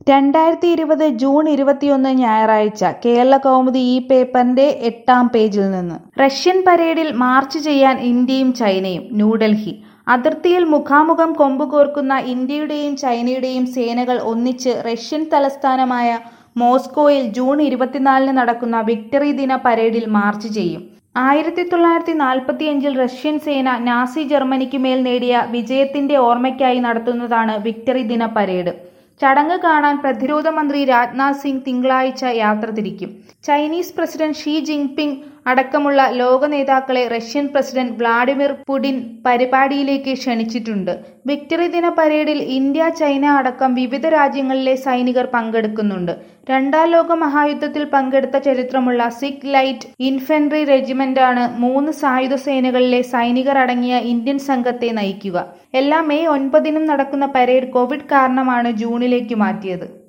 2020 June 21 ഞായറാഴ്ച കേരളകൗമുദി ഈ പേപ്പറിന്റെ 8-ാം പേജിൽ നിന്ന്. റഷ്യൻ പരേഡിൽ മാർച്ച് ചെയ്യാൻ ഇന്ത്യയും ചൈനയും. ന്യൂഡൽഹി. അതിർത്തിയിൽ മുഖാമുഖം കൊമ്പുകോർക്കുന്ന ഇന്ത്യയുടെയും ചൈനയുടെയും സേനകൾ ഒന്നിച്ച് റഷ്യൻ തലസ്ഥാനമായ മോസ്കോയിൽ ജൂൺ 24 നടക്കുന്ന വിക്ടറി ദിന പരേഡിൽ മാർച്ച് ചെയ്യും. 1945 റഷ്യൻ സേന നാസി ജർമ്മനിക്കുമേൽ നേടിയ വിജയത്തിന്റെ ഓർമ്മയ്ക്കായി നടത്തുന്നതാണ് വിക്ടറി ദിന പരേഡ്. ചടങ്ങ് കാണാൻ പ്രതിരോധ മന്ത്രി രാജ്നാഥ് സിംഗ് തിങ്കളാഴ്ച യാത്ര തിരിക്കും. ചൈനീസ് പ്രസിഡന്റ് ഷീ ജിൻപിങ് അടക്കമുള്ള ലോക നേതാക്കളെ റഷ്യൻ പ്രസിഡന്റ് വ്ളാഡിമിർ പുടിൻ പരിപാടിയിലേക്ക് ക്ഷണിച്ചിട്ടുണ്ട്. വിക്ടറി ദിന പരേഡിൽ ഇന്ത്യ, ചൈന അടക്കം വിവിധ രാജ്യങ്ങളിലെ സൈനികർ പങ്കെടുക്കുന്നുണ്ട്. രണ്ടാം ലോക മഹായുദ്ധത്തിൽ പങ്കെടുത്ത ചരിത്രമുള്ള സിഖ് ലൈറ്റ് ഇൻഫൻട്രി റെജിമെന്റാണ് 3 സായുധ സേനകളിലെ സൈനികർ അടങ്ങിയ ഇന്ത്യൻ സംഘത്തെ നയിക്കുക. മെയ് 9 നടക്കുന്ന പരേഡ് കോവിഡ് കാരണമാണ് ജൂണിലേക്ക് മാറ്റിയത്.